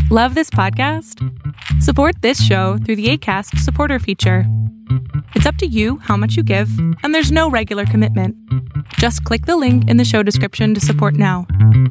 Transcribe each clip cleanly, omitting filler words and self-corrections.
Love this podcast? Support this show through the Acast supporter feature. It's up to you how much you give, and there's no regular commitment. Just click the link in the show description to support now.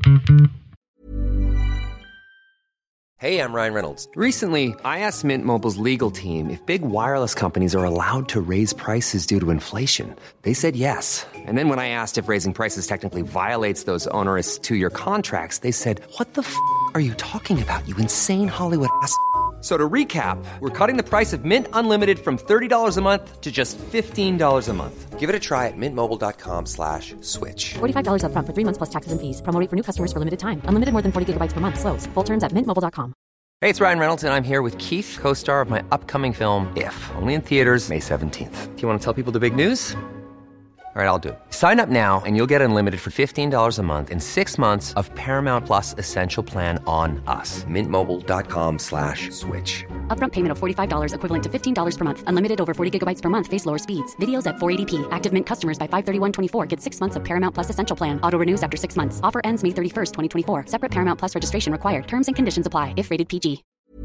Hey, I'm Ryan Reynolds. Recently, I asked Mint Mobile's legal team if big wireless companies are allowed to raise prices due to inflation. They said yes. And then when I asked if raising prices technically violates those onerous two-year contracts, they said, "What the f*** are you talking about, you insane Hollywood ass?" So to recap, we're cutting the price of Mint Unlimited from $30 a month to just $15 a month. Give it a try at mintmobile.com/switch. $45 up front for 3 months plus taxes and fees. Promo rate for new customers for limited time. Unlimited more than 40 gigabytes per month. Slows full terms at mintmobile.com. Hey, it's Ryan Reynolds, and I'm here with Keith, co-star of my upcoming film, If, only in theaters May 17th. Do you want to tell people the big news? All right, I'll do it. Sign up now and you'll get unlimited for $15 a month and 6 months of Paramount Plus Essential Plan on us. mintmobile.com/switch. Upfront payment of $45 equivalent to $15 per month. Unlimited over 40 gigabytes per month. Face lower speeds. Videos at 480p. Active Mint customers by 531.24 get 6 months of Paramount Plus Essential Plan. Auto renews after 6 months. Offer ends May 31st, 2024. Separate Paramount Plus registration required. Terms and conditions apply if rated PG.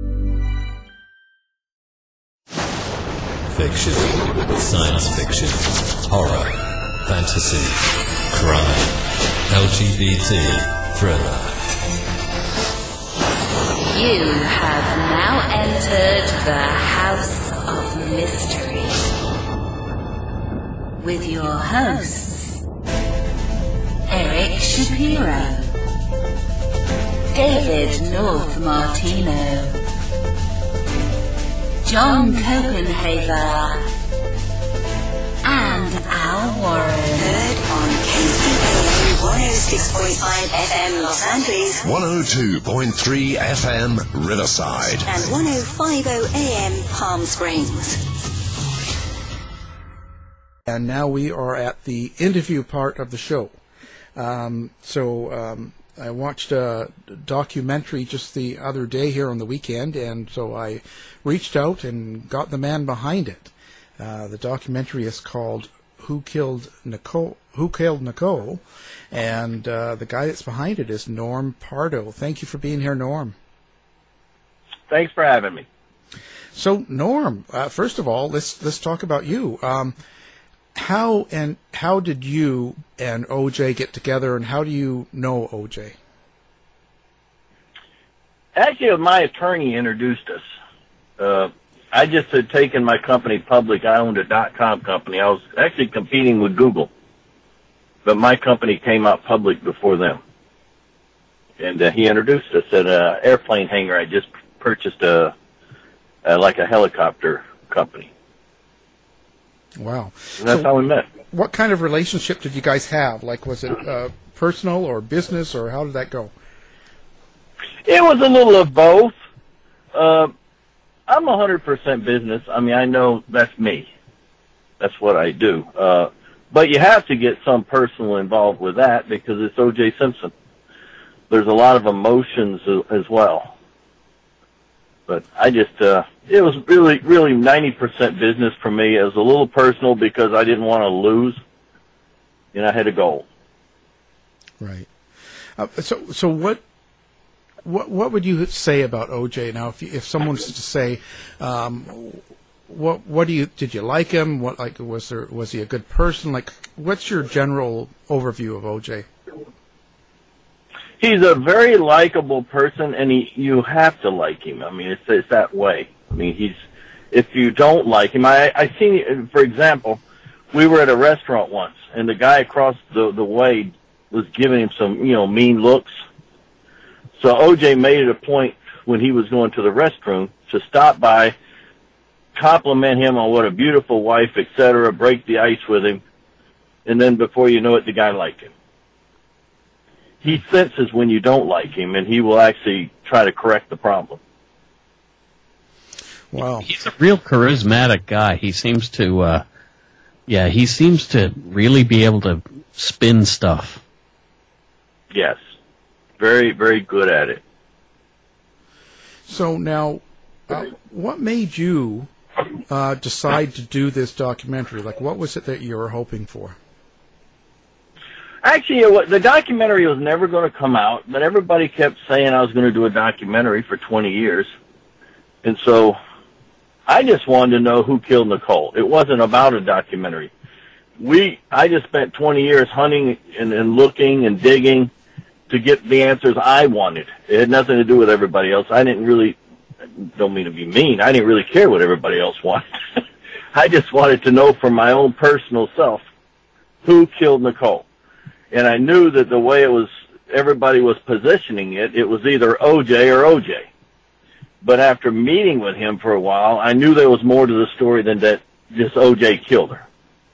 Fiction, science fiction, horror, fantasy, crime, LGBT, thriller. You have now entered the House of Mystery with your hosts, Eric Shapiro, David North Martino, John Copenhaver, and Al Warren. Heard on KCAA 106.5 FM Los Angeles, 102.3 FM Riverside, and 105.0 AM Palm Springs. And now we are at the interview part of the show. I watched a documentary just the other day here on the weekend, and so I reached out and got the man behind it. The documentary is called Who Killed Nicole? And the guy that's behind it is Norm Pardo. Thank you for being here, Norm. Thanks for having me. So, Norm, first of all, let's talk about you. How did you and OJ get together, and how do you know OJ? Actually, my attorney introduced us. I just had taken my company public. I owned a .com company. I was actually competing with Google, but my company came out public before them. And he introduced us at an airplane hangar. I just purchased a helicopter company. Wow. And that's how we met. What kind of relationship did you guys have? Like, was it personal or business, or how did that go? It was a little of both. I'm 100% business. I mean, I know that's me. That's what I do. But you have to get some personal involved with that because it's O.J. Simpson. There's a lot of emotions as well. But I just, it was really 90% business for me. It was a little personal because I didn't want to lose, and I had a goal. Right. So what would you say about OJ now? If someone was to say, did you like him? Was he a good person? Like, what's your general overview of OJ? He's a very likable person, and you have to like him. I mean, it's that way. I mean, if you don't like him, I seen, for example, we were at a restaurant once, and the guy across the way was giving him some, mean looks. So OJ made it a point when he was going to the restroom to stop by, compliment him on what a beautiful wife, etc., break the ice with him, and then before you know it, the guy liked him. He senses when you don't like him, and he will actually try to correct the problem. Wow. He's a real charismatic guy. He seems to, really be able to spin stuff. Yes. Very, very good at it. So now, what made you decide to do this documentary? Like, what was it that you were hoping for? Actually, the documentary was never going to come out, but everybody kept saying I was going to do a documentary for 20 years. And so I just wanted to know who killed Nicole. It wasn't about a documentary. I just spent 20 years hunting and looking and digging to get the answers I wanted. It had nothing to do with everybody else. I don't mean to be mean, I didn't really care what everybody else wanted. I just wanted to know for my own personal self who killed Nicole. And I knew that the way everybody was positioning it, it was either O.J. or O.J. But after meeting with him for a while, I knew there was more to the story than that just O.J. killed her.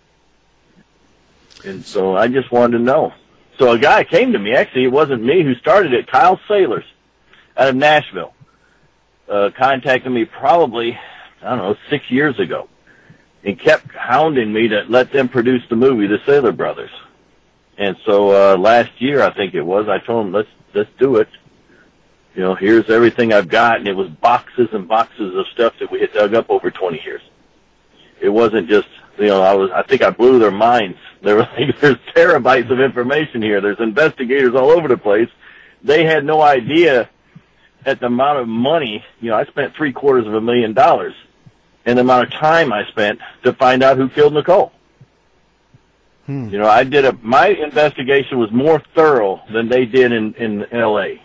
And so I just wanted to know. So a guy came to me. Actually, it wasn't me who started it. Kyle Sailors out of Nashville contacted me probably, 6 years ago, and kept hounding me to let them produce the movie, The Sailor Brothers. And so last year, I think it was, I told them, let's do it. Here's everything I've got, and it was boxes and boxes of stuff that we had dug up over 20 years. It wasn't just, I think I blew their minds. They were like, there's terabytes of information here. There's investigators all over the place. They had no idea at the amount of money, I spent $750,000, and the amount of time I spent to find out who killed Nicole. My investigation was more thorough than they did in L.A.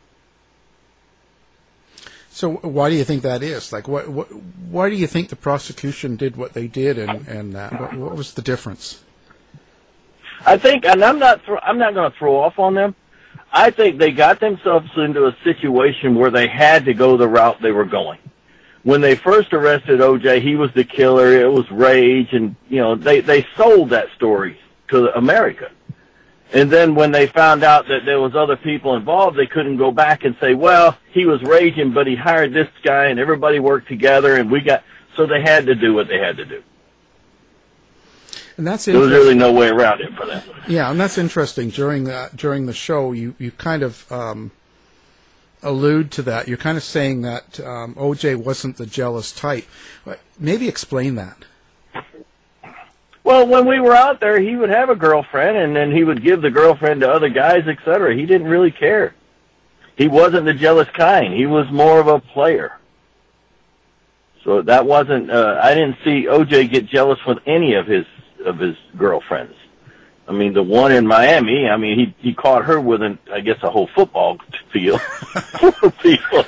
So why do you think that is? Like, why do you think the prosecution did what they did, and what was the difference? I think, and I'm not going to throw off on them. I think they got themselves into a situation where they had to go the route they were going. When they first arrested O.J., he was the killer. It was rage, and they sold that story to America. And then when they found out that there was other people involved, they couldn't go back and say, well, he was raging, but he hired this guy, and everybody worked together, and so they had to do what they had to do. And that's there was really no way around it for them. Yeah, and that's interesting. During the show, you kind of allude to that. You're kind of saying that O.J. wasn't the jealous type. Maybe explain that. Well, when we were out there, he would have a girlfriend, and then he would give the girlfriend to other guys, etc. He didn't really care. He wasn't the jealous kind. He was more of a player. So that wasn't. I didn't see O.J. get jealous with any of his girlfriends. I mean, the one in Miami, he caught her with a whole football field full of people.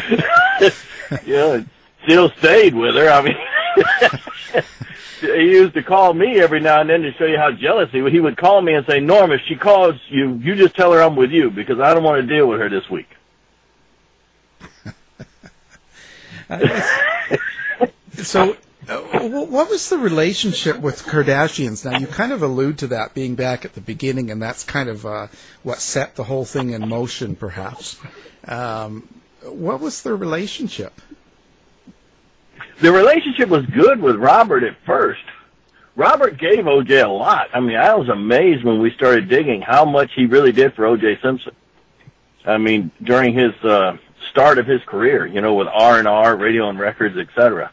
Still stayed with her. He used to call me every now and then to show you how jealous he was. He would call me and say, Norm, if she calls you, you just tell her I'm with you because I don't want to deal with her this week. So, what was the relationship with Kardashians? Now, you kind of allude to that being back at the beginning, and that's kind of what set the whole thing in motion, perhaps. What was the relationship? The relationship was good with Robert at first. Robert gave O.J. a lot. I was amazed when we started digging how much he really did for O.J. Simpson. During his start of his career, with R&R, Radio and Records, etc.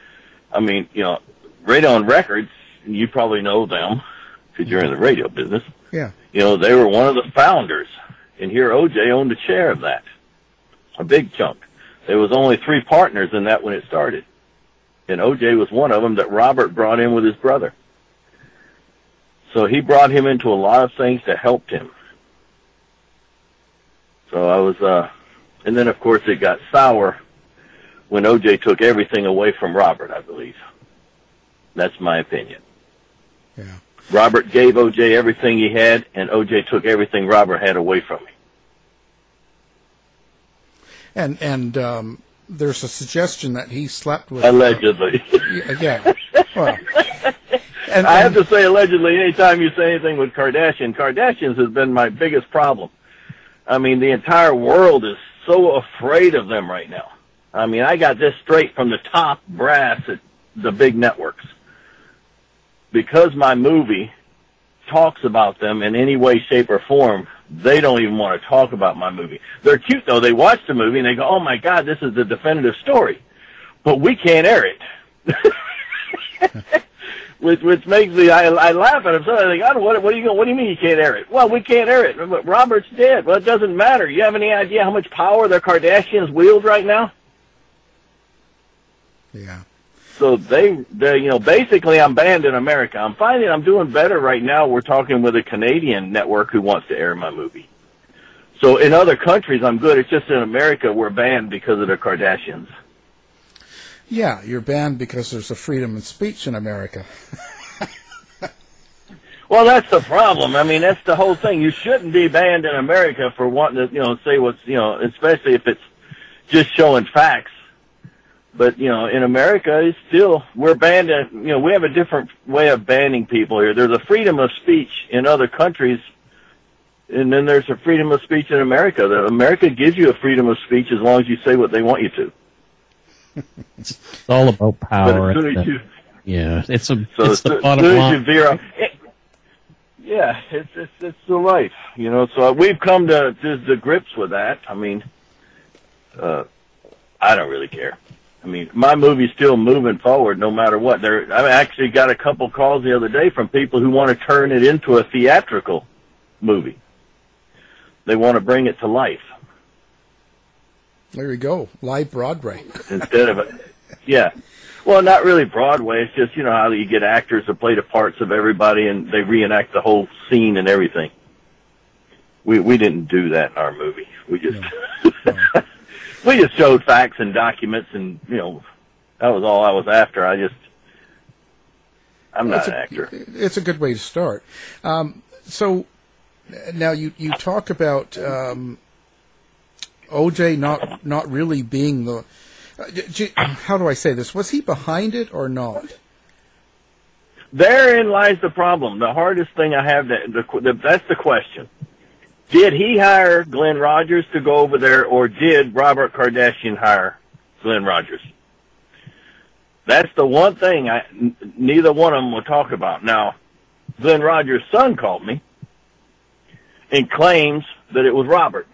Radio and Records, you probably know them because you're in the radio business. Yeah. They were one of the founders, and here O.J. owned a share of that, a big chunk. There was only 3 partners in that when it started. And O.J. was one of them that Robert brought in with his brother. So he brought him into a lot of things that helped him. So I was, and then of course it got sour when O.J. took everything away from Robert, I believe. That's my opinion. Yeah. Robert gave O.J. everything he had, and O.J. took everything Robert had away from him. And there's a suggestion that he slept with... Allegedly. Yeah. Well, and I have to say allegedly anytime you say anything with Kardashians has been my biggest problem. The entire world is so afraid of them right now. I got this straight from the top brass at the big networks. Because my movie talks about them in any way, shape, or form, they don't even want to talk about my movie. They're cute, though. They watch the movie, and they go, oh, my God, this is the definitive story. But we can't air it. which makes me, I laugh at him. So I think, I don't know, what do you mean you can't air it? Well, we can't air it. But Robert's dead. Well, it doesn't matter. You have any idea how much power the Kardashians wield right now? Yeah. So they basically I'm banned in America. I'm finding I'm doing better right now. We're talking with a Canadian network who wants to air my movie. So in other countries, I'm good. It's just in America, we're banned because of the Kardashians. Yeah, you're banned because there's a freedom of speech in America. Well, that's the problem. I mean, that's the whole thing. You shouldn't be banned in America for wanting to, say what's, especially if it's just showing facts. But, in America, it's still, we're banned, we have a different way of banning people here. There's a freedom of speech in other countries, and then there's a freedom of speech in America. America gives you a freedom of speech as long as you say what they want you to. It's all about power. But as soon as you, it's the bottom line. It's the life, So we've come to grips with that. I mean, I don't really care. I mean, my movie's still moving forward no matter what. I actually got a couple calls the other day from people who want to turn it into a theatrical movie. They want to bring it to life. There you go, live Broadway. Instead of well, not really Broadway. It's just, how you get actors to play the parts of everybody and they reenact the whole scene and everything. We didn't do that in our movie. We just... No. We just showed facts and documents, and, that was all I was after. I'm not an actor. It's a good way to start. So, now you talk about O.J. not really being the... how do I say this? Was he behind it or not? Therein lies the problem. The hardest thing I have, that's the question. Did he hire Glenn Rogers to go over there, or did Robert Kardashian hire Glenn Rogers? That's the one thing neither one of them will talk about. Now, Glenn Rogers' son called me and claims that it was Robert.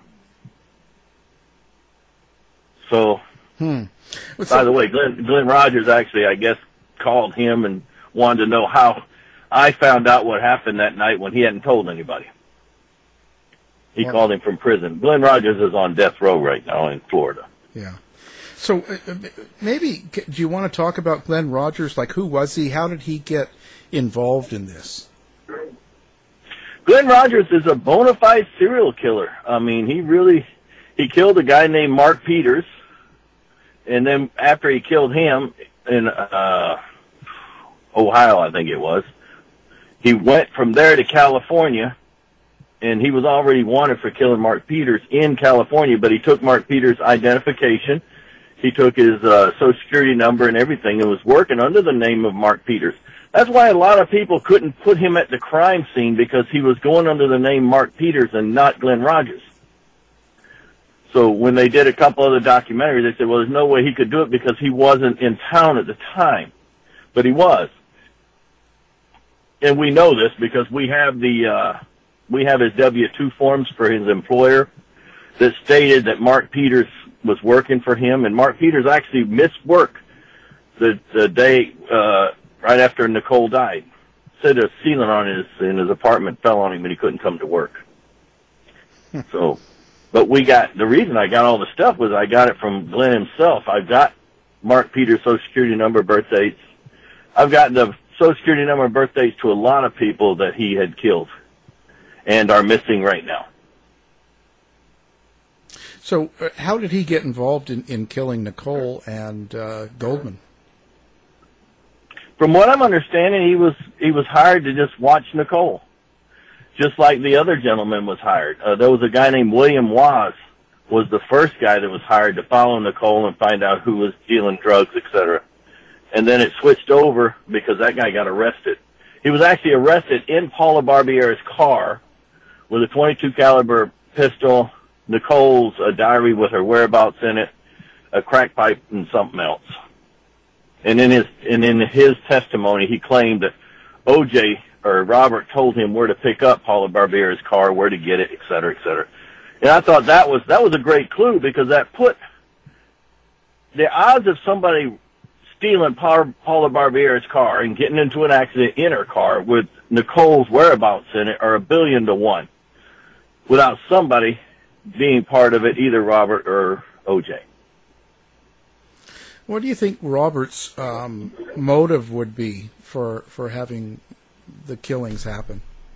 So, by the way, Glenn Rogers actually, I guess, called him and wanted to know how I found out what happened that night when he hadn't told anybody. He called him from prison. Glenn Rogers is on death row right now in Florida. Yeah. So maybe, do you want to talk about Glenn Rogers? Like, who was he? How did he get involved in this? Glenn Rogers is a bona fide serial killer. I mean, he killed a guy named Mark Peters. And then after he killed him in Ohio, I think it was, he went from there to California. And he was already wanted for killing Mark Peters in California, but he took Mark Peters' identification. He took his Social Security number and everything and was working under the name of Mark Peters. That's why a lot of people couldn't put him at the crime scene, because he was going under the name Mark Peters and not Glenn Rogers. So when they did a couple other documentaries, they said, well, there's no way he could do it because he wasn't in town at the time. But he was. And we know this because we have his W-2 forms for his employer that stated that Mark Peters was working for him, and Mark Peters actually missed work the day right after Nicole died. Said a ceiling in his apartment fell on him and he couldn't come to work. So, but the reason I got all the stuff was I got it from Glenn himself. I got Mark Peters' Social Security number, birth dates. I've got the Social Security number and birth dates to a lot of people that he had killed and are missing right now. So how did he get involved in killing Nicole and Goldman? From what I'm understanding, he was hired to just watch Nicole, just like the other gentleman was hired. There was a guy named William Waz was the first guy that was hired to follow Nicole and find out who was dealing drugs, etc. And then it switched over because that guy got arrested. He was actually arrested in Paula Barbier's car with a .22 caliber pistol, Nicole's diary with her whereabouts in it, a crack pipe, and something else. And in his testimony, he claimed that O.J. or Robert told him where to pick up Paula Barbier's car, where to get it, et cetera, et cetera. And I thought that was a great clue because that put the odds of somebody stealing Paula Barbier's car and getting into an accident in her car with Nicole's whereabouts in it are 1,000,000,000 to 1 without somebody being part of it, either Robert or O.J. What do you think Robert's motive would be for having the killings happen?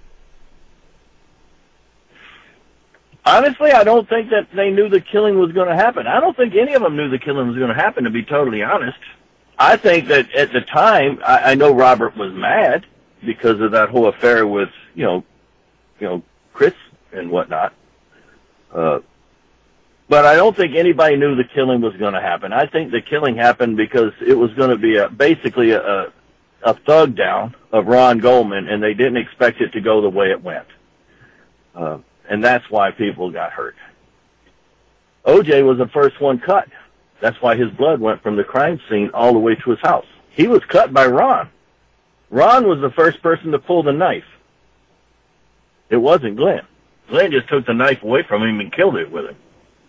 Honestly, I don't think that they knew the killing was going to happen. I don't think any of them knew the killing was going to happen, to be totally honest. I think that at the time, I know Robert was mad because of that whole affair with, you know, Chris and whatnot. But I don't think anybody knew the killing was going to happen. I think the killing happened because it was going to be basically a thug down of Ron Goldman, and they didn't expect it to go the way it went. And that's why people got hurt. O.J. was the first one cut. That's why his blood went from the crime scene all the way to his house. He was cut by Ron. Ron was the first person to pull the knife. It wasn't Glenn. Glenn just took the knife away from him and killed it with him.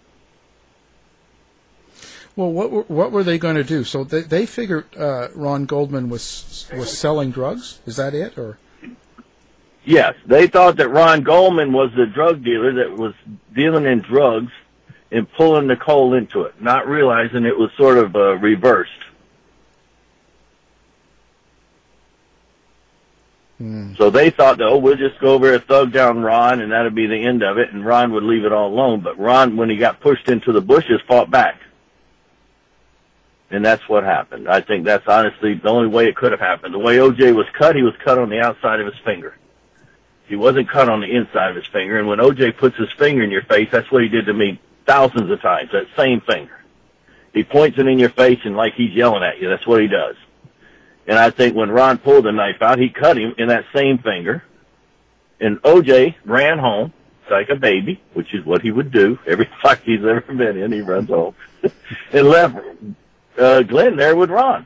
Well, what were they going to do? So they figured Ron Goldman was selling drugs? Is that it, or? Yes, they thought that Ron Goldman was the drug dealer that was dealing in drugs and pulling Nicole into it, not realizing it was sort of reversed. So they thought, we'll just go over and thug down Ron, and that'd be the end of it, and Ron would leave it all alone. But Ron, when he got pushed into the bushes, fought back. And that's what happened. I think that's honestly the only way it could have happened. The way O.J. was cut, he was cut on the outside of his finger. He wasn't cut on the inside of his finger. And when O.J. puts his finger in your face, that's what he did to me thousands of times, that same finger. He points it in your face and like he's yelling at you. That's what he does. And I think when Ron pulled the knife out, he cut him in that same finger. And O.J. ran home like a baby, which is what he would do. Every fight he's ever been in, he runs home. And left Glenn there with Ron.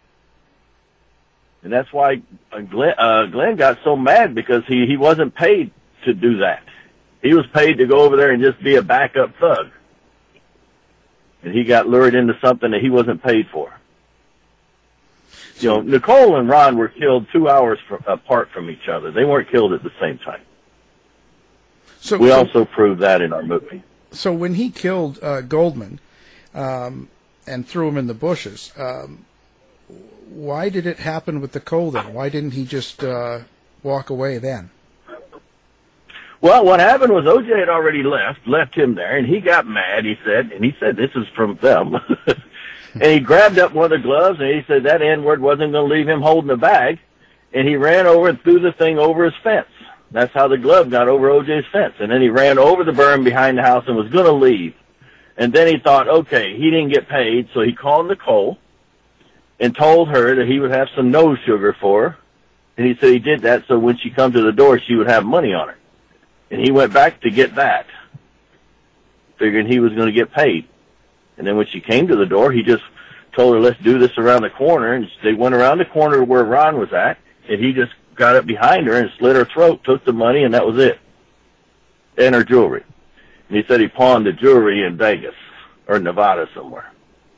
And that's why Glenn got so mad, because he wasn't paid to do that. He was paid to go over there and just be a backup thug. And he got lured into something that he wasn't paid for. You know, Nicole and Ron were killed 2 hours apart from each other. They weren't killed at the same time. We also proved that in our movie. So when he killed Goldman and threw him in the bushes, why did it happen with Nicole then? Why didn't he just walk away then? Well, what happened was O.J. had already left him there, and he got mad, he said this is from them. And he grabbed up one of the gloves, and he said that N-word wasn't going to leave him holding the bag, and he ran over and threw the thing over his fence. That's how the glove got over O.J.'s fence. And then he ran over the berm behind the house and was going to leave. And then he thought, okay, he didn't get paid, so he called Nicole and told her that he would have some nose sugar for her. And he said he did that so when she come to the door, she would have money on her. And he went back to get that, figuring he was going to get paid. And then when she came to the door, he just told her, let's do this around the corner. And they went around the corner where Ron was at, and he just got up behind her and slit her throat, took the money, and that was it. And her jewelry. And he said he pawned the jewelry in Vegas or Nevada somewhere.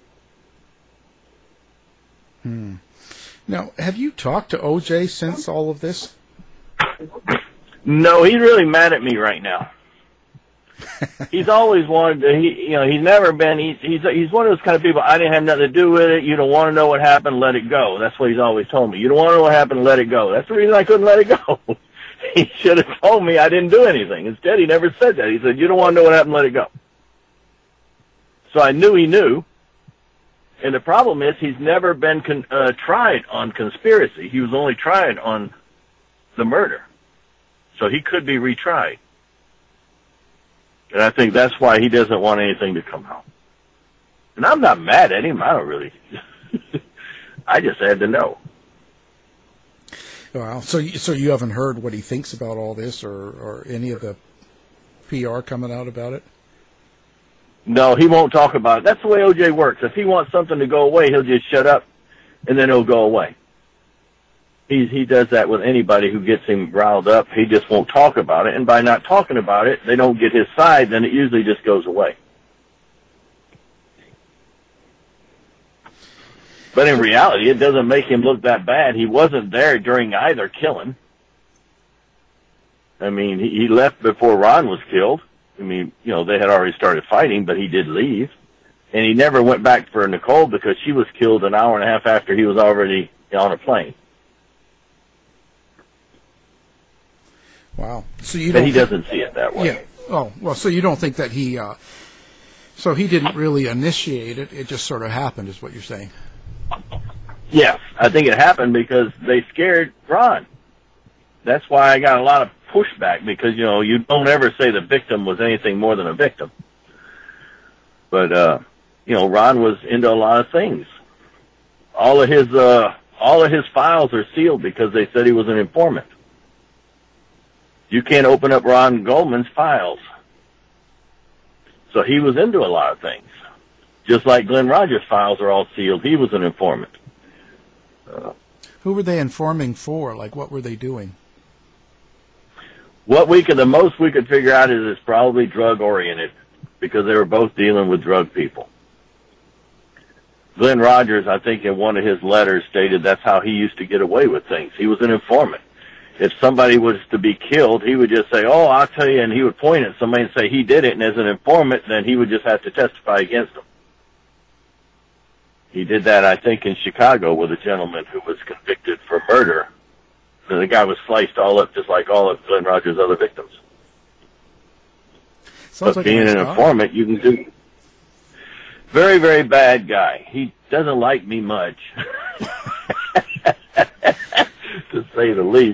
Now, have you talked to O.J. since all of this? No, he's really mad at me right now. He's always wanted to, he's never been, he's one of those kind of people, I didn't have nothing to do with it, you don't want to know what happened, let it go. That's what he's always told me. You don't want to know what happened, let it go. That's the reason I couldn't let it go. He should have told me I didn't do anything. Instead, he never said that. He said, you don't want to know what happened, let it go. So I knew he knew. And the problem is he's never been tried on conspiracy. He was only tried on the murder. So he could be retried. And I think that's why he doesn't want anything to come out. And I'm not mad at him. I don't really. I just had to know. Wow. So you haven't heard what he thinks about all this, or any of the PR coming out about it? No, he won't talk about it. That's the way O.J. works. If he wants something to go away, he'll just shut up, and then it'll go away. He does that with anybody who gets him riled up. He just won't talk about it, and by not talking about it, they don't get his side, then it usually just goes away. But in reality, it doesn't make him look that bad. He wasn't there during either killing. I mean, he left before Ron was killed. I mean, you know, they had already started fighting, but he did leave. And he never went back for Nicole because she was killed an hour and a half after he was already on a plane. Wow. So you don't. But he doesn't see it that way. Yeah. Oh, well, so you don't think that he, so he didn't really initiate it, it just sort of happened, is what you're saying? Yes, I think it happened because they scared Ron. That's why I got a lot of pushback, because, you know, you don't ever say the victim was anything more than a victim. But, you know, Ron was into a lot of things. All of his files are sealed because they said he was an informant. You can't open up Ron Goldman's files. So he was into a lot of things. Just like Glenn Rogers' files are all sealed. He was an informant. Who were they informing for? Like, what were they doing? The most we could figure out is it's probably drug-oriented, because they were both dealing with drug people. Glenn Rogers, I think in one of his letters, stated that's how he used to get away with things. He was an informant. If somebody was to be killed, he would just say, oh, I'll tell you, and he would point at somebody and say he did it, and as an informant, then he would just have to testify against them. He did that, I think, in Chicago with a gentleman who was convicted for murder. And the guy was sliced all up just like all of Glenn Rogers' other victims. Sounds but like being an informant, you can do. Very, very bad guy. He doesn't like me much, to say the least.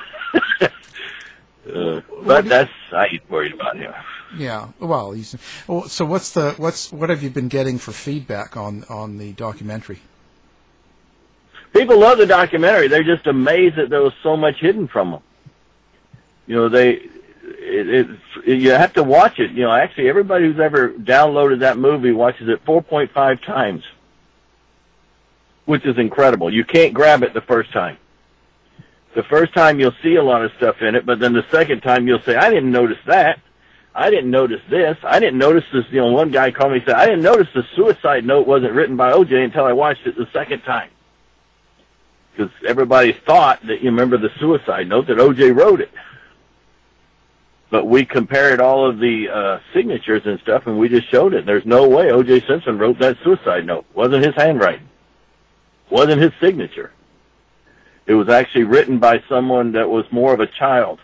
But I ain't worried about him. Yeah. Well, so what have you been getting for feedback on the documentary? People love the documentary. They're just amazed that there was so much hidden from them. You know, you have to watch it. You know, actually, everybody who's ever downloaded that movie watches it 4.5 times, which is incredible. You can't grab it the first time. The first time you'll see a lot of stuff in it, but then the second time you'll say, I didn't notice that. I didn't notice this. I didn't notice this. You know, one guy called me and said, I didn't notice the suicide note wasn't written by O.J. until I watched it the second time. Because everybody thought that, you remember the suicide note, that O.J. wrote it. But we compared all of the signatures and stuff, and we just showed it. There's no way O.J. Simpson wrote that suicide note. Wasn't his handwriting. Wasn't his signature. It was actually written by someone that was more of a child.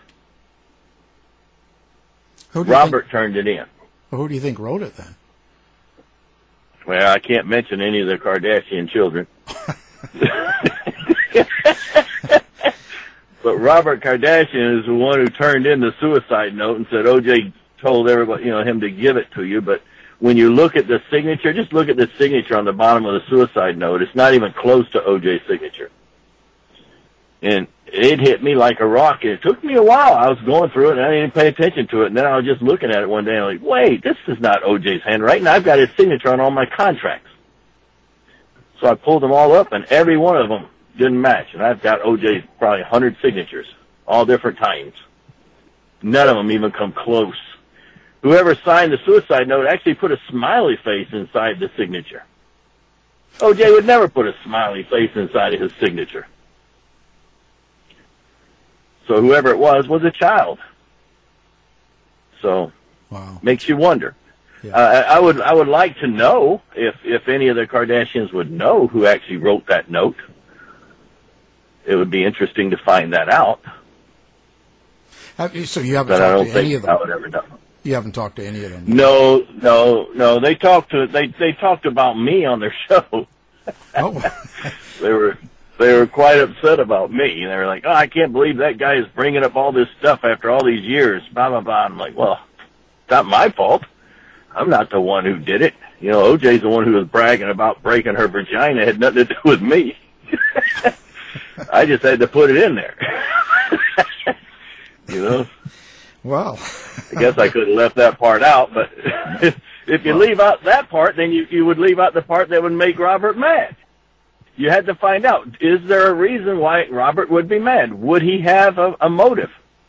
Robert turned it in. Well, who do you think wrote it then? Well, I can't mention any of the Kardashian children. But Robert Kardashian is the one who turned in the suicide note and said O.J. told everybody, you know, him to give it to you. But when you look at the signature, just look at the signature on the bottom of the suicide note. It's not even close to O.J.'s signature. And it hit me like a rock. It took me a while. I was going through it, and I didn't pay attention to it. And then I was just looking at it one day, and I'm like, wait, this is not O.J.'s handwriting. I've got his signature on all my contracts. So I pulled them all up, and every one of them didn't match. And I've got O.J.'s probably 100 signatures, all different times. None of them even come close. Whoever signed the suicide note actually put a smiley face inside the signature. O.J. would never put a smiley face inside of his signature. So whoever it was a child. So, wow. Makes you wonder. Yeah. I would like to know if any of the Kardashians would know who actually wrote that note. It would be interesting to find that out. So you haven't talked to any of them? I would ever know. You haven't talked to any of them? No. They talked about me on their show. Oh. They were quite upset about me. They were like, oh, I can't believe that guy is bringing up all this stuff after all these years, blah, blah, blah. I'm like, well, it's not my fault. I'm not the one who did it. You know, O.J.'s the one who was bragging about breaking her vagina. It had nothing to do with me. I just had to put it in there. You know? Wow. I guess I could have left that part out, but if you leave out that part, then you would leave out the part that would make Robert mad. You had to find out, is there a reason why Robert would be mad? Would he have a motive?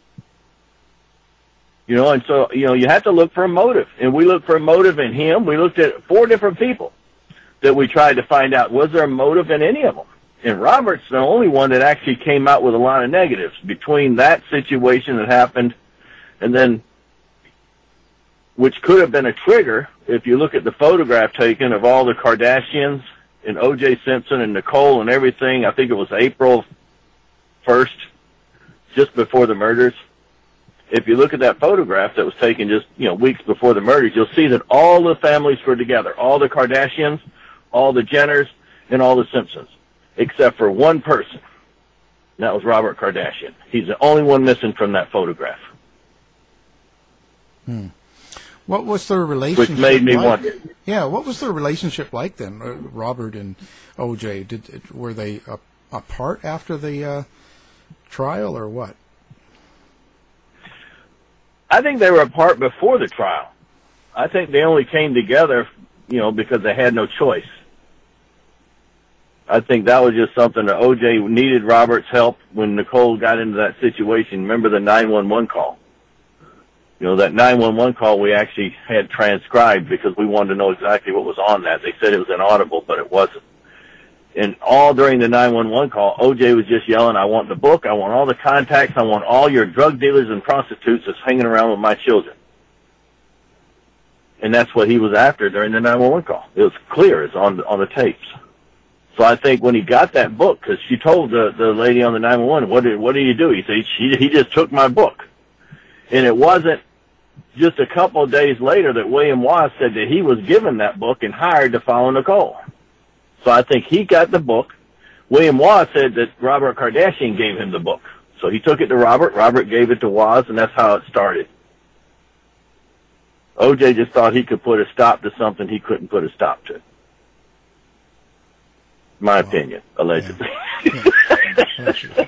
You know, and so, you know, you have to look for a motive. And we looked for a motive in him. We looked at 4 different people. that we tried to find out, was there a motive in any of them? And Robert's the only one that actually came out with a lot of negatives between that situation that happened and then, which could have been a trigger. If you look at the photograph taken of all the Kardashians and O.J. Simpson and Nicole and everything, I think it was April 1st, just before the murders. If you look at that photograph that was taken just, weeks before the murders, you'll see that all the families were together. All the Kardashians, all the Jenners, and all the Simpsons, except for one person. And that was Robert Kardashian. He's the only one missing from that photograph. What was their relationship Which made me like? wonder. Yeah, what was their relationship like then, Robert and O.J.? Were they apart after the trial or what? I think they were apart before the trial. I think they only came together, because they had no choice. I think that was just something that O.J. needed Robert's help when Nicole got into that situation. Remember the 911 call? That 911 call we actually had transcribed because we wanted to know exactly what was on that. They said it was inaudible, but it wasn't. And all during the 911 call, O.J. was just yelling, I want the book, I want all the contacts, I want all your drug dealers and prostitutes that's hanging around with my children. And that's what he was after during the 911 call. It was clear. It's on the tapes. So I think when he got that book, because she told the lady on the 911, what did you do? He said, he just took my book. And it wasn't just a couple of days later that William Wass said that he was given that book and hired to follow Nicole. So I think he got the book. William Wass said that Robert Kardashian gave him the book. So he took it to Robert. Robert gave it to Wass, and that's how it started. O.J. just thought he could put a stop to something he couldn't put a stop to. My opinion, allegedly. Yeah.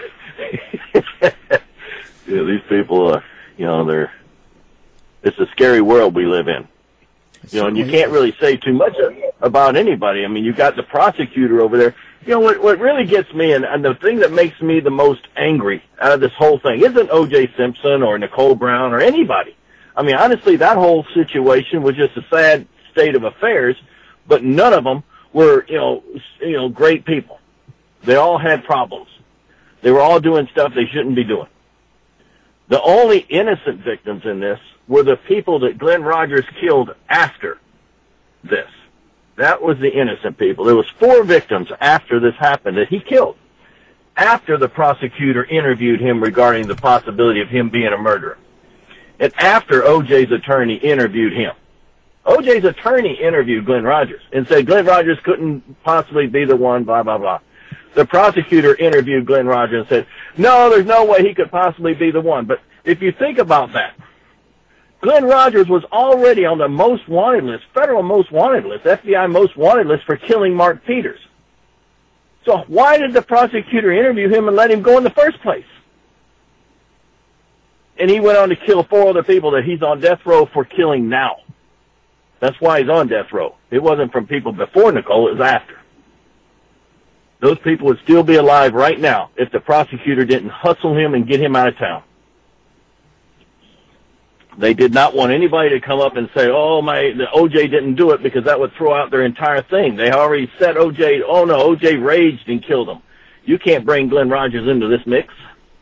These people are, it's a scary world we live in. And you can't really say too much about anybody. I mean, you got the prosecutor over there. What really gets me, and the thing that makes me the most angry out of this whole thing isn't O.J. Simpson or Nicole Brown or anybody. I mean, honestly, that whole situation was just a sad state of affairs, but none of them were, great people. They all had problems. They were all doing stuff they shouldn't be doing. The only innocent victims in this were the people that Glenn Rogers killed after this. That was the innocent people. There was 4 victims after this happened that he killed, after the prosecutor interviewed him regarding the possibility of him being a murderer, and after O.J.'s attorney interviewed him. O.J.'s attorney interviewed Glenn Rogers and said Glenn Rogers couldn't possibly be the one, blah, blah, blah. The prosecutor interviewed Glenn Rogers and said, no, there's no way he could possibly be the one. But if you think about that, Glenn Rogers was already on the most wanted list, federal most wanted list, FBI most wanted list for killing Mark Peters. So why did the prosecutor interview him and let him go in the first place? And he went on to kill 4 other people that he's on death row for killing now. That's why he's on death row. It wasn't from people before Nicole, it was after. Those people would still be alive right now if the prosecutor didn't hustle him and get him out of town. They did not want anybody to come up and say, the O.J. didn't do it, because that would throw out their entire thing. They already said O.J. raged and killed him. You can't bring Glenn Rogers into this mix.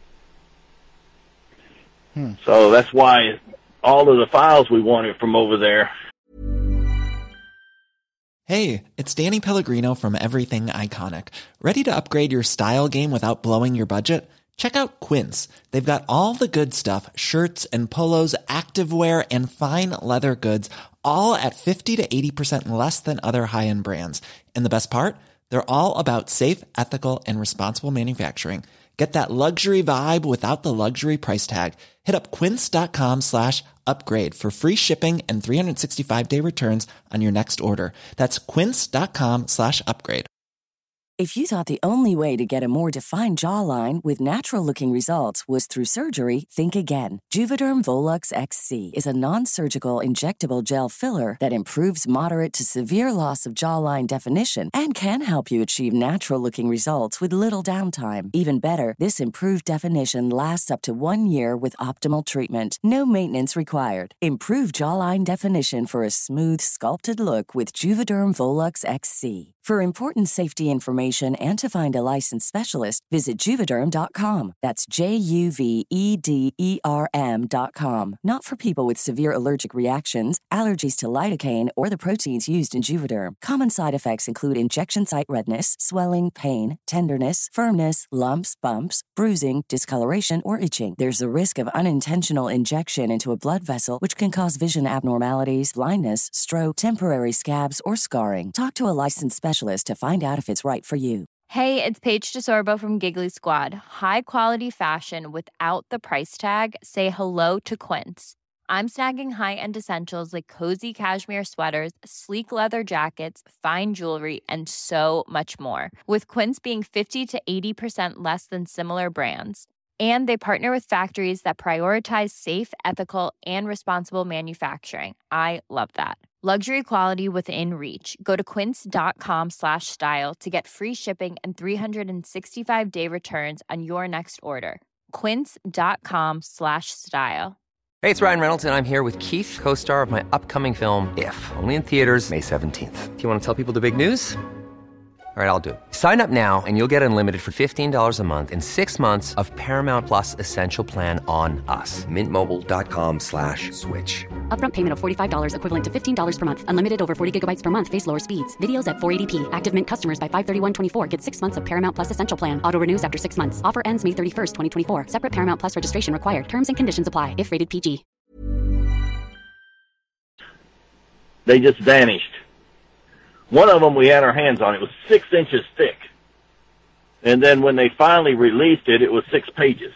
So that's why all of the files we wanted from over there. Hey, it's Danny Pellegrino from Everything Iconic. Ready to upgrade your style game without blowing your budget? Check out Quince. They've got all the good stuff, shirts and polos, activewear, and fine leather goods, all at 50 to 80% less than other high-end brands. And the best part? They're all about safe, ethical, and responsible manufacturing. Get that luxury vibe without the luxury price tag. Hit up quince.com/upgrade for free shipping and 365-day returns on your next order. That's quince.com/upgrade. If you thought the only way to get a more defined jawline with natural-looking results was through surgery, think again. Juvederm Volux XC is a non-surgical injectable gel filler that improves moderate to severe loss of jawline definition and can help you achieve natural-looking results with little downtime. Even better, this improved definition lasts up to 1 year with optimal treatment. No maintenance required. Improve jawline definition for a smooth, sculpted look with Juvederm Volux XC. For important safety information and to find a licensed specialist, visit Juvederm.com. That's JUVEDERM.com. Not for people with severe allergic reactions, allergies to lidocaine, or the proteins used in Juvederm. Common side effects include injection site redness, swelling, pain, tenderness, firmness, lumps, bumps, bruising, discoloration, or itching. There's a risk of unintentional injection into a blood vessel, which can cause vision abnormalities, blindness, stroke, temporary scabs, or scarring. Talk to a licensed specialist to find out if it's right for you. Hey, it's Paige DeSorbo from Giggly Squad. High quality fashion without the price tag. Say hello to Quince. I'm snagging high-end essentials like cozy cashmere sweaters, sleek leather jackets, fine jewelry, and so much more. With Quince being 50 to 80% less than similar brands. And they partner with factories that prioritize safe, ethical, and responsible manufacturing. I love that. Luxury quality within reach. Go to quince.com/style to get free shipping and 365-day returns on your next order. Quince.com/style. Hey, it's Ryan Reynolds, and I'm here with Keith, co-star of my upcoming film, If, only in theaters May 17th. Do you want to tell people the big news? All right, I'll do it. Sign up now and you'll get unlimited for $15 a month and 6 months of Paramount Plus Essential Plan on us. MintMobile.com/switch. Upfront payment of $45 equivalent to $15 per month. Unlimited over 40 gigabytes per month. Face lower speeds. Videos at 480p. Active Mint customers by 531.24 get 6 months of Paramount Plus Essential Plan. Auto renews after 6 months. Offer ends May 31st, 2024. Separate Paramount Plus registration required. Terms and conditions apply if rated PG. They just vanished. One of them we had our hands on. It was 6 inches thick. And then when they finally released it, it was 6 pages.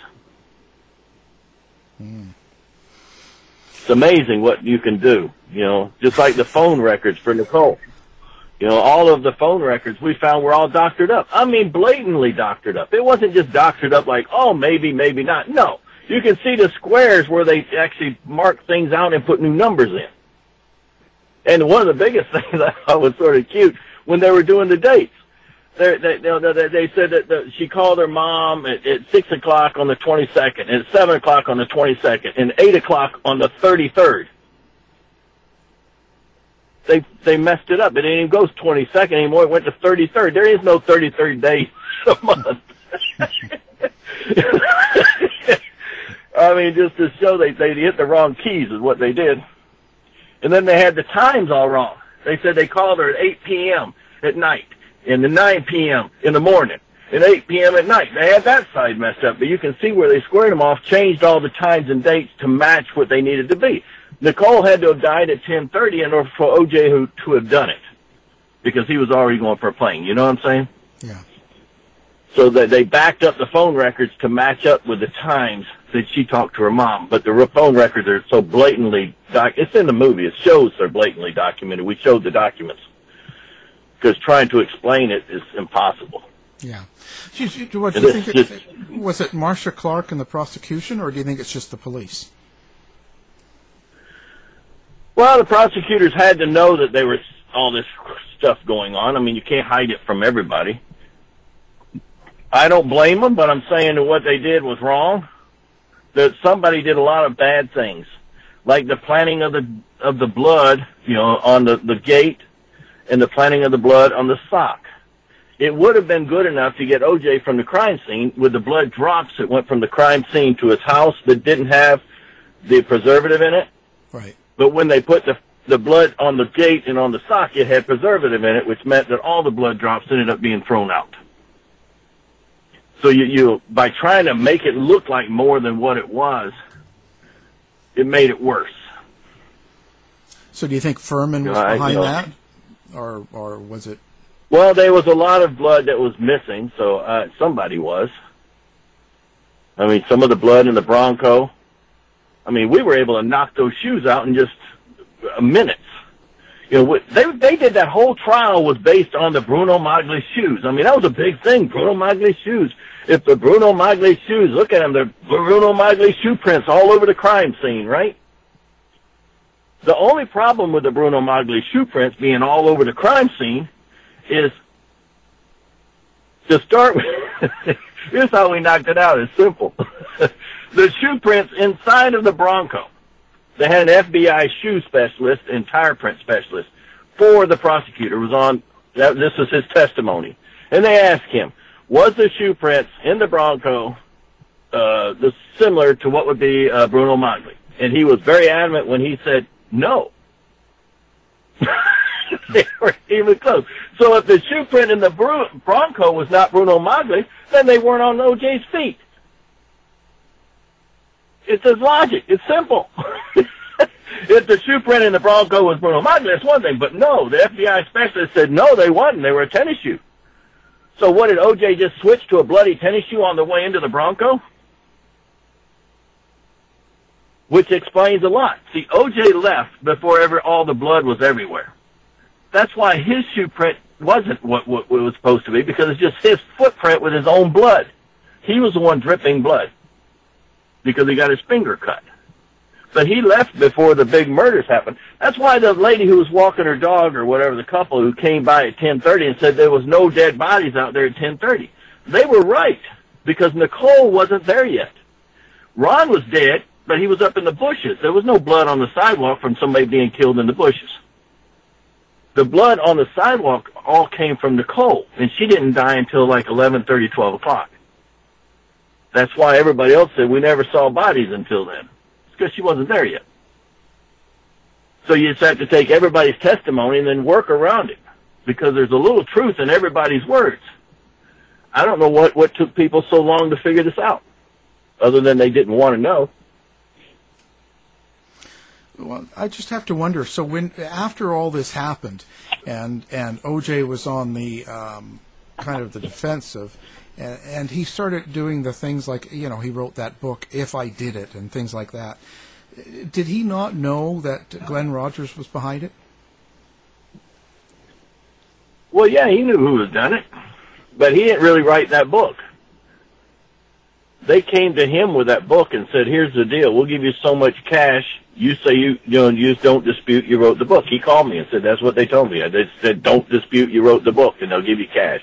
It's amazing what you can do, just like the phone records for Nicole. All of the phone records we found were all doctored up. I mean, blatantly doctored up. It wasn't just doctored up like, oh, maybe, maybe not. No. You can see the squares where they actually mark things out and put new numbers in. And one of the biggest things I thought was sort of cute when they were doing the dates. They said that she called her mom at 6 o'clock on the 22nd, and at 7 o'clock on the 22nd, and 8 o'clock on the 33rd. They messed it up. It didn't even go 22nd anymore. It went to 33rd. There is no 33rd day a month. I mean, just to show they hit the wrong keys is what they did. And then they had the times all wrong. They said they called her at 8 p.m. at night, and the 9 p.m. in the morning, and 8 p.m. at night. They had that side messed up, but you can see where they squared them off, changed all the times and dates to match what they needed to be. Nicole had to have died at 10:30 in order for O.J. to have done it, because he was already going for a plane. You know what I'm saying? Yeah. So that they backed up the phone records to match up with the times that she talked to her mom. But the phone records are so blatantly it's in the movie. It shows they're blatantly documented. We showed the documents because trying to explain it is impossible. Yeah. What do you think? Was it Marcia Clark and the prosecution, or do you think it's just the police? Well, the prosecutors had to know that there was all this stuff going on. I mean, you can't hide it from everybody. I don't blame them, but I'm saying that what they did was wrong. That somebody did a lot of bad things, like the planting of the blood, on the gate, and the planting of the blood on the sock. It would have been good enough to get O.J. from the crime scene with the blood drops that went from the crime scene to his house that didn't have the preservative in it. Right. But when they put the blood on the gate and on the sock, it had preservative in it, which meant that all the blood drops ended up being thrown out. So you by trying to make it look like more than what it was, it made it worse. So do you think Furman was behind that? Or was it? Well, there was a lot of blood that was missing, so somebody was. I mean, some of the blood in the Bronco. I mean, we were able to knock those shoes out in just minutes. You know, they did that whole trial was based on the Bruno Magli shoes. I mean, that was a big thing, Bruno Magli shoes. If the Bruno Magli shoes, look at them, the Bruno Magli shoe prints all over the crime scene, right? The only problem with the Bruno Magli shoe prints being all over the crime scene is, to start with, here's how we knocked it out. It's simple. The shoe prints inside of the Bronco. They had an FBI shoe specialist and tire print specialist for the prosecutor. This was his testimony. And they asked him, was the shoe prints in the Bronco similar to what would be Bruno Magli? And he was very adamant when he said no. They weren't even close. So if the shoe print in the Bronco was not Bruno Magli, then they weren't on OJ's feet. It's his logic. It's simple. If the shoe print in the Bronco was Bruno Magli, that's one thing. But no, the FBI specialist said no, they wasn't. They were a tennis shoe. So what, did OJ just switch to a bloody tennis shoe on the way into the Bronco? Which explains a lot. See, OJ left before all the blood was everywhere. That's why his shoe print wasn't what it was supposed to be, because it's just his footprint with his own blood. He was the one dripping blood because he got his finger cut. But he left before the big murders happened. That's why the lady who was walking her dog, or whatever, the couple who came by at 10:30 and said there was no dead bodies out there at 10:30. They were right, because Nicole wasn't there yet. Ron was dead, but he was up in the bushes. There was no blood on the sidewalk from somebody being killed in the bushes. The blood on the sidewalk all came from Nicole, and she didn't die until like 11:30, 12 o'clock. That's why everybody else said we never saw bodies until then. It's because she wasn't there yet. So you just have to take everybody's testimony and then work around it, because there's a little truth in everybody's words. I don't know what took people so long to figure this out, other than they didn't want to know. Well, I just have to wonder, so after all this happened, and OJ was on the kind of the defensive, and he started doing the things like, he wrote that book, If I Did It, and things like that. Did he not know that Glenn Rogers was behind it? Well, yeah, he knew who had done it, but he didn't really write that book. They came to him with that book and said, here's the deal, we'll give you so much cash, you say you just don't dispute you wrote the book. He called me and said, that's what they told me. They said, don't dispute you wrote the book, and they'll give you cash.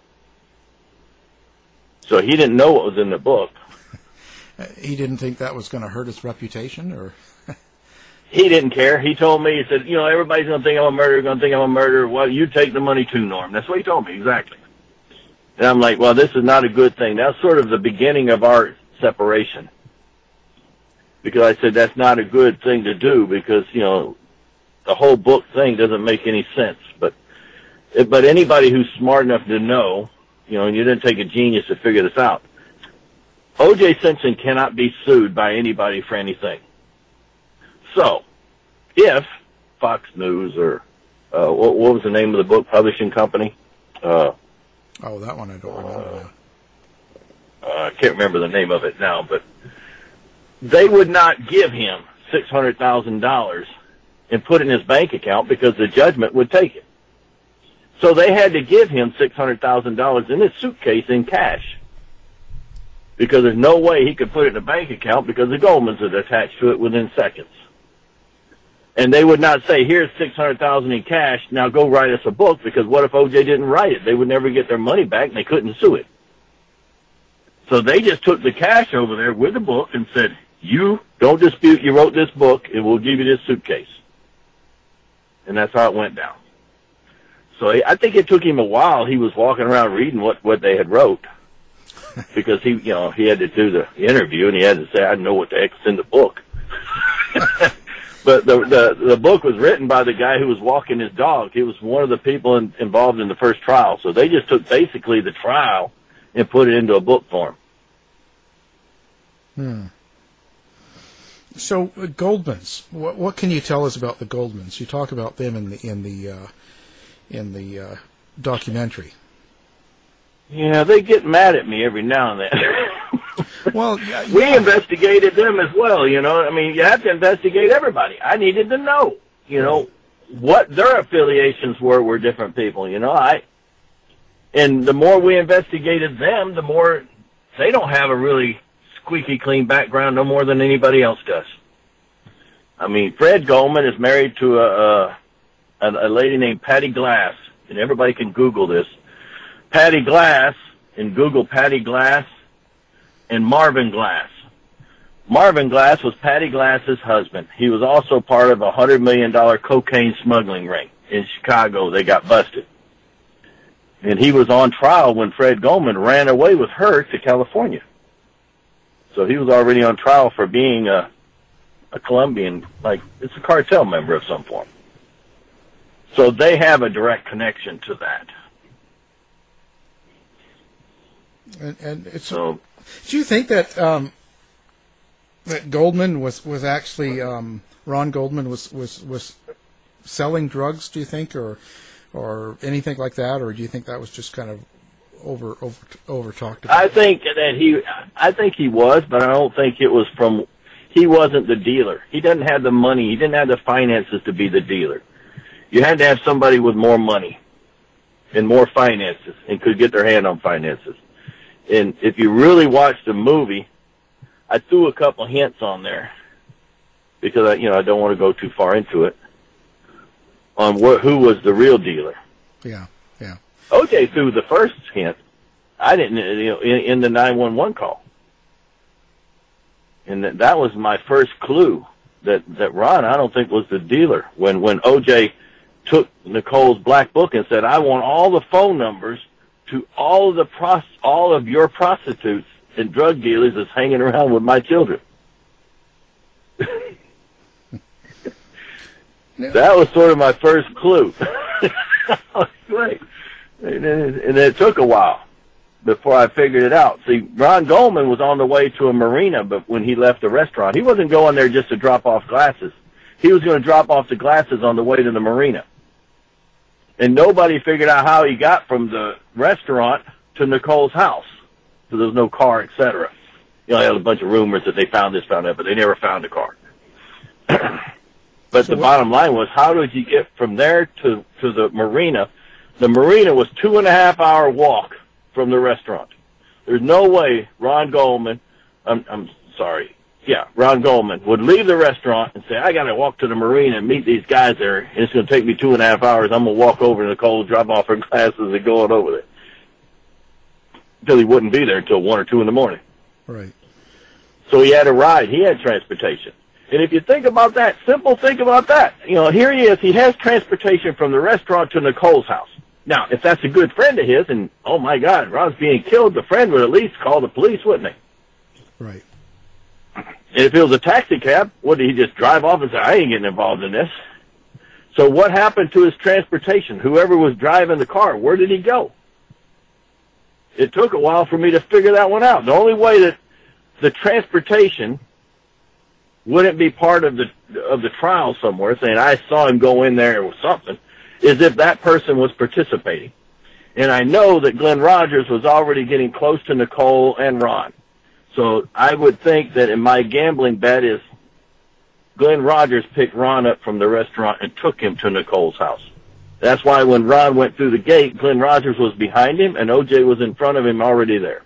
So he didn't know what was in the book. He didn't think that was going to hurt his reputation, or? He didn't care. He told me, he said, everybody's going to think I'm a murderer, going to think I'm a murderer. Well, you take the money too, Norm. That's what he told me, exactly. And I'm like, well, this is not a good thing. That's sort of the beginning of our separation. Because I said that's not a good thing to do, because, the whole book thing doesn't make any sense. But anybody who's smart enough to know, and you didn't take a genius to figure this out, O.J. Simpson cannot be sued by anybody for anything. So, if Fox News or what was the name of the book publishing company? That one I don't remember now. I can't remember the name of it now, but they would not give him $600,000 and put it in his bank account because the judgment would take it. So they had to give him $600,000 in his suitcase in cash, because there's no way he could put it in a bank account because the Goldmans are attached to it within seconds. And they would not say, here's $600,000 in cash, now go write us a book, because what if OJ didn't write it? They would never get their money back, and they couldn't sue it. So they just took the cash over there with the book and said, you don't dispute you wrote this book, and we'll give you this suitcase. And that's how it went down. So I think it took him a while. He was walking around reading what they had wrote, because he had to do the interview, and he had to say, I know what the heck's in the book. But the book was written by the guy who was walking his dog. He was one of the people involved in the first trial. So they just took basically the trial and put it into a book form. So Goldmans, what can you tell us about the Goldmans? You talk about them in the documentary. Yeah, they get mad at me every now and then. Well, we investigated them as well. I mean, you have to investigate everybody. I needed to know. what their affiliations were different people, you know. And the more we investigated them, the more they don't have a really squeaky clean background no more than anybody else does. I mean, Fred Goldman is married to a lady named Patty Glass, and everybody can Google this. Patty Glass, and Google Patty Glass and Marvin Glass. Marvin Glass was Patty Glass's husband. He was also part of a $100 million cocaine smuggling ring in Chicago. They got busted. And he was on trial when Fred Goldman ran away with her to California. So he was already on trial for being a Colombian, like it's a cartel member of some form. So they have a direct connection to that. And it's so. Do you think that that Goldman was actually Ron Goldman was selling drugs? Do you think, or anything like that, or do you think that was just kind of over talked about? I think he was, but I don't think it was from. He wasn't the dealer. He doesn't have the money. He didn't have the finances to be the dealer. You had to have somebody with more money and more finances and could get their hand on finances. And if you really watch the movie, I threw a couple hints on there because I don't want to go too far into it on who was the real dealer. Yeah. O.J. threw the first hint. I didn't, in the 911 call. And that was my first clue that Ron, I don't think, was the dealer. When O.J. took Nicole's black book and said, I want all the phone numbers to all of your prostitutes and drug dealers that's hanging around with my children. That was sort of my first clue. And it took a while before I figured it out. See, Ron Goldman was on the way to a marina, but when he left the restaurant, he wasn't going there just to drop off glasses. He was going to drop off the glasses on the way to the marina. And nobody figured out how he got from the restaurant to Nicole's house. So there was no car, etc. There was a bunch of rumors that they found this, found that, but they never found a car. But the bottom line was, how did you get from there to the marina? The marina was 2.5 hour walk from the restaurant. There's no way Ron Goldman, Ron Goldman would leave the restaurant and say, I got to walk to the marina and meet these guys there, and it's going to take me 2.5 hours. I'm going to walk over to Nicole, drop off her glasses, and go on over there. Until he wouldn't be there until 1 or 2 in the morning. Right. So he had a ride. He had transportation. And if you think about that, think about that. Here he is. He has transportation from the restaurant to Nicole's house. Now, if that's a good friend of his, and, oh, my God, Ron's being killed, the friend would at least call the police, wouldn't he? Right. And if it was a taxi cab, would he just drive off and say, I ain't getting involved in this? So what happened to his transportation? Whoever was driving the car, where did he go? It took a while for me to figure that one out. The only way that the transportation wouldn't be part of the trial somewhere, saying I saw him go in there or something, is if that person was participating. And I know that Glenn Rogers was already getting close to Nicole and Ron. So I would think that in my gambling bet is Glenn Rogers picked Ron up from the restaurant and took him to Nicole's house. That's why when Ron went through the gate, Glenn Rogers was behind him and O.J. was in front of him already there.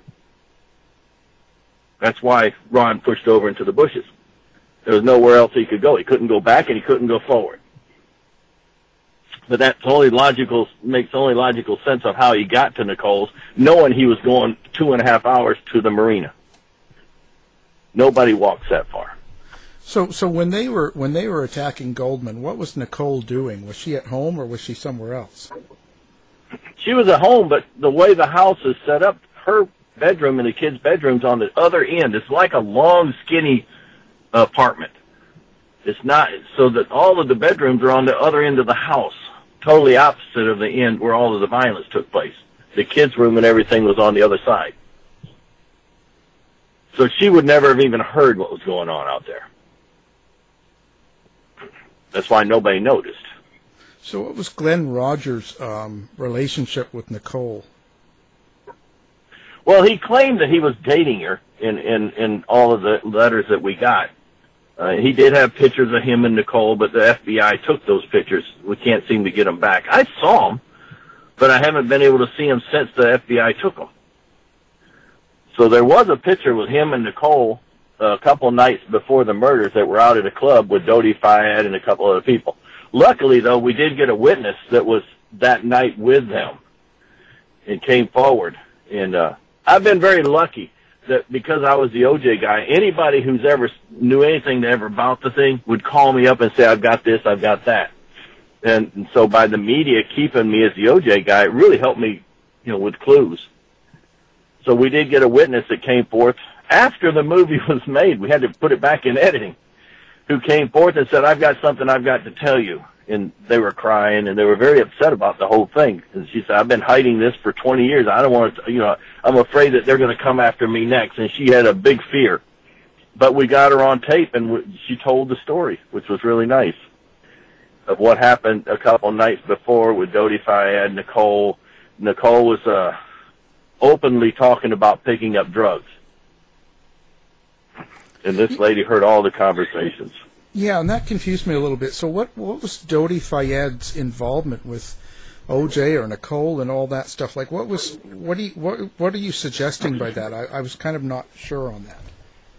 That's why Ron pushed over into the bushes. There was nowhere else he could go. He couldn't go back and he couldn't go forward. But makes only logical sense of how he got to Nicole's, knowing he was going 2.5 hours to the marina. Nobody walks that far. So when they were attacking Goldman, what was Nicole doing? Was she at home or was she somewhere else? She was at home, but the way the house is set up, her bedroom and the kids' bedroom's on the other end. It's like a long, skinny apartment. It's not so that all of the bedrooms are on the other end of the house, totally opposite of the end where all of the violence took place. The kids' room and everything was on the other side. So she would never have even heard what was going on out there. That's why nobody noticed. So what was Glenn Rogers' relationship with Nicole? Well, he claimed that he was dating her in all of the letters that we got. He did have pictures of him and Nicole, but the FBI took those pictures. We can't seem to get them back. I saw them, but I haven't been able to see them since the FBI took them. So there was a picture with him and Nicole a couple nights before the murders that were out at a club with Dodi Fayed and a couple other people. Luckily, though, we did get a witness that was that night with them and came forward. And I've been very lucky that because I was the OJ guy, anybody who's ever knew anything ever about the thing would call me up and say, I've got this, I've got that. And so by the media keeping me as the OJ guy, it really helped me, with clues. So we did get a witness that came forth after the movie was made. We had to put it back in editing, who came forth and said, I've got something I've got to tell you. And they were crying, and they were very upset about the whole thing. And she said, I've been hiding this for 20 years. I don't want to, I'm afraid that they're going to come after me next. And she had a big fear. But we got her on tape, and she told the story, which was really nice, of what happened a couple nights before with Dodi Fayed, Nicole. Nicole was openly talking about picking up drugs. And this lady heard all the conversations. Yeah, and that confused me a little bit. So what was Dodi Fayed's involvement with OJ or Nicole and all that stuff? Like, what are you suggesting by that? I was kind of not sure on that.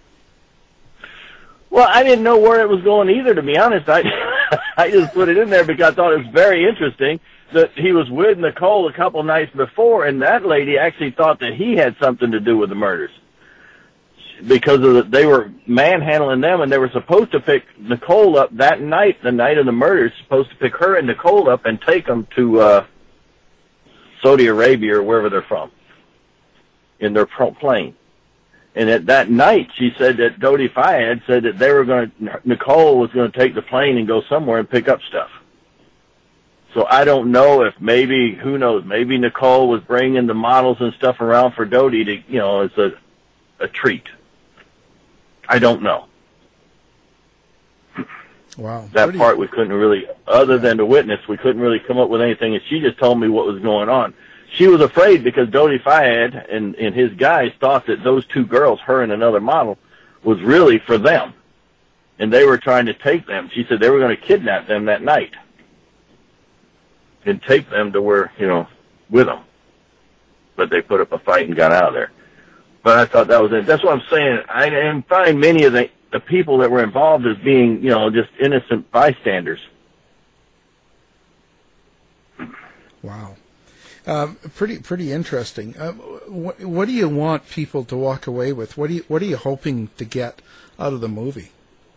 Well, I didn't know where it was going either, to be honest. I just put it in there because I thought it was very interesting that he was with Nicole a couple nights before, and that lady actually thought that he had something to do with the murders. Because they were manhandling them, and they were supposed to pick Nicole up that night, the night of the murders, supposed to pick her and Nicole up and take them to Saudi Arabia or wherever they're from in their plane. And at that night, she said that Dodi Fayed said that Nicole was going to take the plane and go somewhere and pick up stuff. So I don't know if who knows, maybe Nicole was bringing the models and stuff around for Dodi to, as a treat. I don't know. Wow. That part we couldn't really, other than the witness, we couldn't really come up with anything, and she just told me what was going on. She was afraid because Dodi Fayed and his guys thought that those two girls, her and another model, was really for them. And they were trying to take them. She said they were going to kidnap them that night and take them to where, with them. But they put up a fight and got out of there. But I thought that was it. That's what I'm saying. I find many of the people that were involved as being, just innocent bystanders. Wow. Pretty interesting. What do you want people to walk away with? What are you hoping to get out of the movie?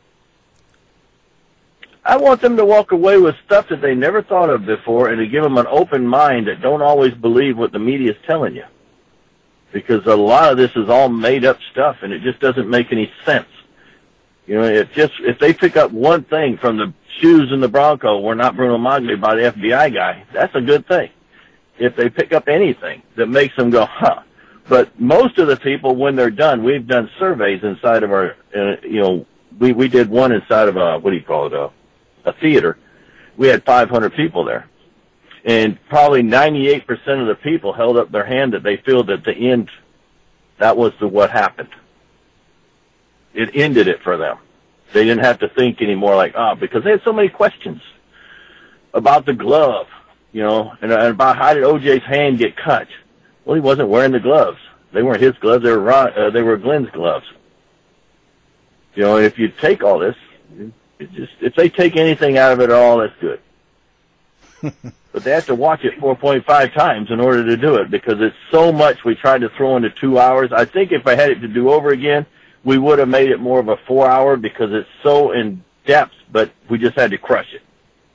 I want them to walk away with stuff that they never thought of before, and to give them an open mind that don't always believe what the media is telling you. Because a lot of this is all made up stuff, and it just doesn't make any sense. If they pick up one thing from the shoes in the Bronco were not Bruno Magli by the FBI guy, that's a good thing. If they pick up anything that makes them go, huh. But most of the people, when they're done, we've done surveys inside of our, we did one inside of a theater. We had 500 people there. And probably 98% of the people held up their hand that they feel that the end, that was what happened. It ended it for them. They didn't have to think anymore because they had so many questions about the glove, and about how did OJ's hand get cut. Well, he wasn't wearing the gloves. They weren't his gloves. They were Glenn's gloves. If you take all this, if they take anything out of it at all, that's good. But they have to watch it 4.5 times in order to do it because it's so much we tried to throw into 2 hours. I think if I had it to do over again, we would have made it more of a 4 hour because it's so in depth, but we just had to crush it.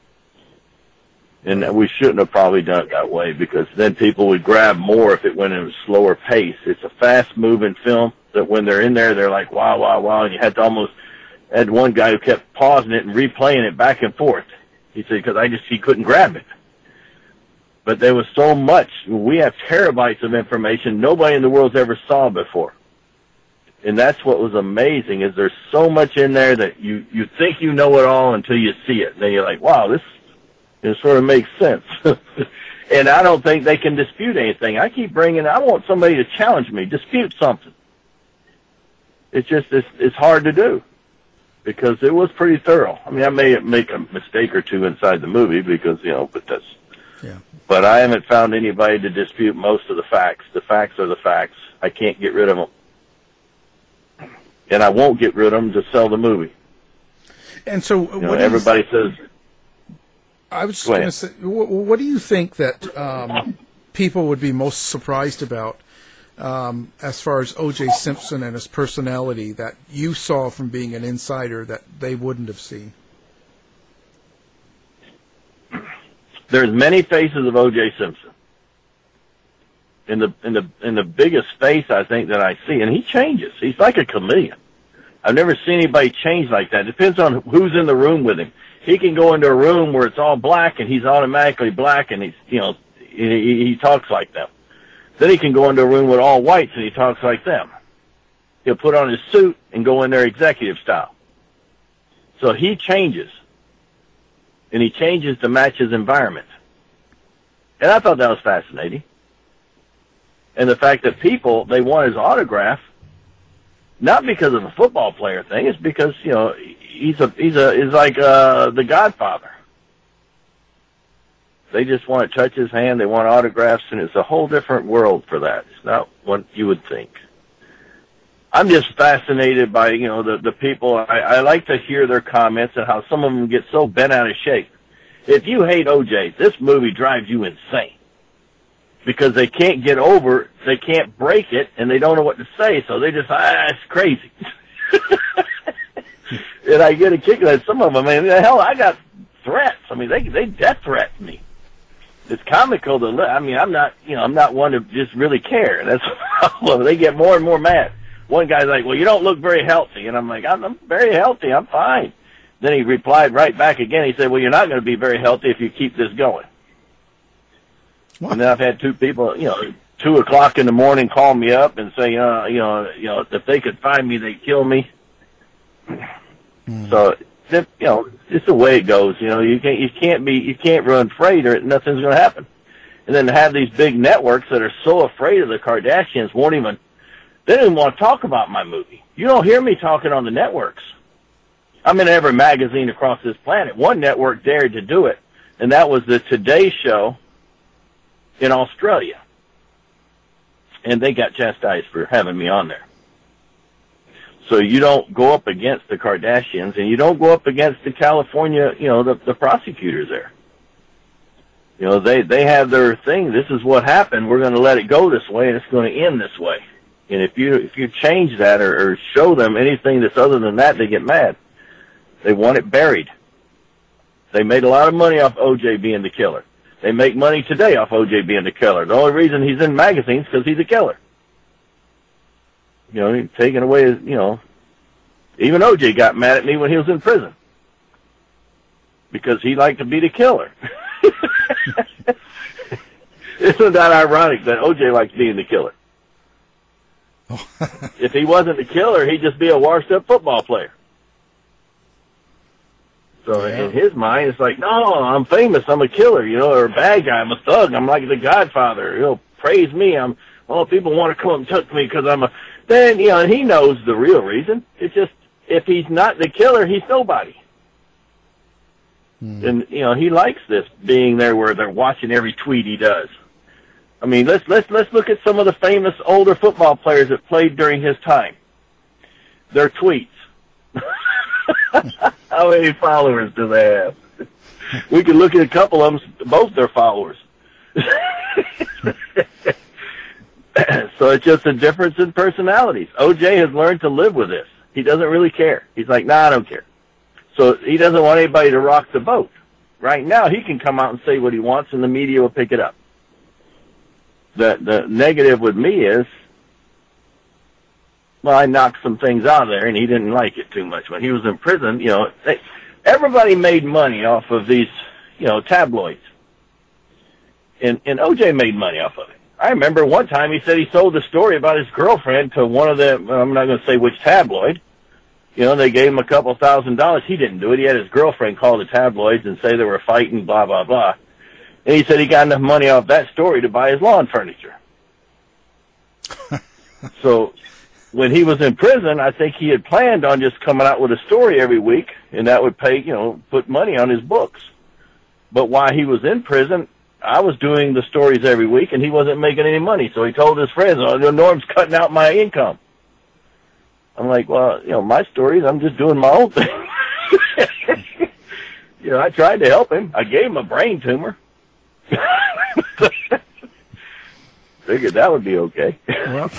And we shouldn't have probably done it that way because then people would grab more if it went at a slower pace. It's a fast-moving film that when they're in there, they're like, wow, wow, wow, and you had to had one guy who kept pausing it and replaying it back and forth. He said, because he couldn't grab it. But there was so much. We have terabytes of information nobody in the world's ever saw before. And that's what was amazing, is there's so much in there that you think you know it all until you see it. And then you're like, wow, this sort of makes sense. And I don't think they can dispute anything. I want somebody to challenge me, dispute something. It's hard to do. because it was pretty thorough. I mean, I may make a mistake or two inside the movie because, but that's... Yeah. But I haven't found anybody to dispute most of the facts. The facts are the facts. I can't get rid of them. And I won't get rid of them to sell the movie. And so everybody says... I was going to say, what do you think that people would be most surprised about as far as O.J. Simpson and his personality that you saw from being an insider that they wouldn't have seen? There's many faces of O.J. Simpson. In the biggest face I think that I see, and he changes. He's like a chameleon. I've never seen anybody change like that. It depends on who's in the room with him. He can go into a room where it's all black, and he's automatically black, and he talks like them. Then he can go into a room with all whites, and he talks like them. He'll put on his suit and go in there executive style. So he changes. And he changes to match his environment. And I thought that was fascinating. And the fact that people, they want his autograph, not because of a football player thing, it's because, he's like the Godfather. They just want to touch his hand, they want autographs, and it's a whole different world for that. It's not what you would think. I'm just fascinated by, the people. I like to hear their comments and how some of them get so bent out of shape. If you hate OJ, this movie drives you insane. Because they can't get over, they can't break it, and they don't know what to say, so they just, it's crazy. And I get a kick out of some of them. I mean, hell, I got threats. I mean, they death threaten me. It's comical to I'm not one to just really care. That's the problem. They get more and more mad. One guy's like, well, you don't look very healthy. And I'm like, I'm very healthy. I'm fine. Then he replied right back again. He said, well, you're not going to be very healthy if you keep this going. What? And then I've had two people, 2 o'clock in the morning call me up and say, if they could find me, they'd kill me. So, it's the way it goes. You can't run afraid or nothing's going to happen. And then to have these big networks that are so afraid of the Kardashians they don't even want to talk about my movie. You don't hear me talking on the networks. I'm in every magazine across this planet. One network dared to do it, and that was the Today Show in Australia. And they got chastised for having me on there. So you don't go up against the Kardashians, and you don't go up against the California, the prosecutors there. They have their thing. This is what happened. We're going to let it go this way, and it's going to end this way. And if you change that or show them anything that's other than that, they get mad. They want it buried. They made a lot of money off O.J. being the killer. They make money today off O.J. being the killer. The only reason he's in magazines is because he's a killer. He's taking away his, even O.J. got mad at me when he was in prison. Because he liked to be the killer. Isn't that ironic that O.J. likes being the killer? If he wasn't the killer, he'd just be a washed-up football player. So in his mind, it's like, no, I'm famous, I'm a killer, or a bad guy, I'm a thug, I'm like the Godfather, praise me, people want to come and touch me because then, he knows the real reason. It's just, if he's not the killer, he's nobody. And, he likes this, being there where they're watching every tweet he does. I mean, let's look at some of the famous older football players that played during his time. Their tweets. How many followers do they have? We could look at a couple of them, both their followers. So it's just a difference in personalities. OJ has learned to live with this. He doesn't really care. He's like, nah, I don't care. So he doesn't want anybody to rock the boat. Right now, he can come out and say what he wants, and the media will pick it up. The negative with me is, well, I knocked some things out of there, and he didn't like it too much. When he was in prison, everybody made money off of these, tabloids. And OJ made money off of it. I remember one time he said he sold the story about his girlfriend to one of the, I'm not going to say which tabloid. They gave him a couple $1,000. He didn't do it. He had his girlfriend call the tabloids and say they were fighting, blah, blah, blah. And he said he got enough money off that story to buy his lawn furniture. So when he was in prison, I think he had planned on just coming out with a story every week, and that would pay, put money on his books. But while he was in prison, I was doing the stories every week, and he wasn't making any money. So he told his friends, Norm's cutting out my income. I'm like, well, my stories, I'm just doing my own thing. I tried to help him. I gave him a brain tumor. Figured that would be okay. Well,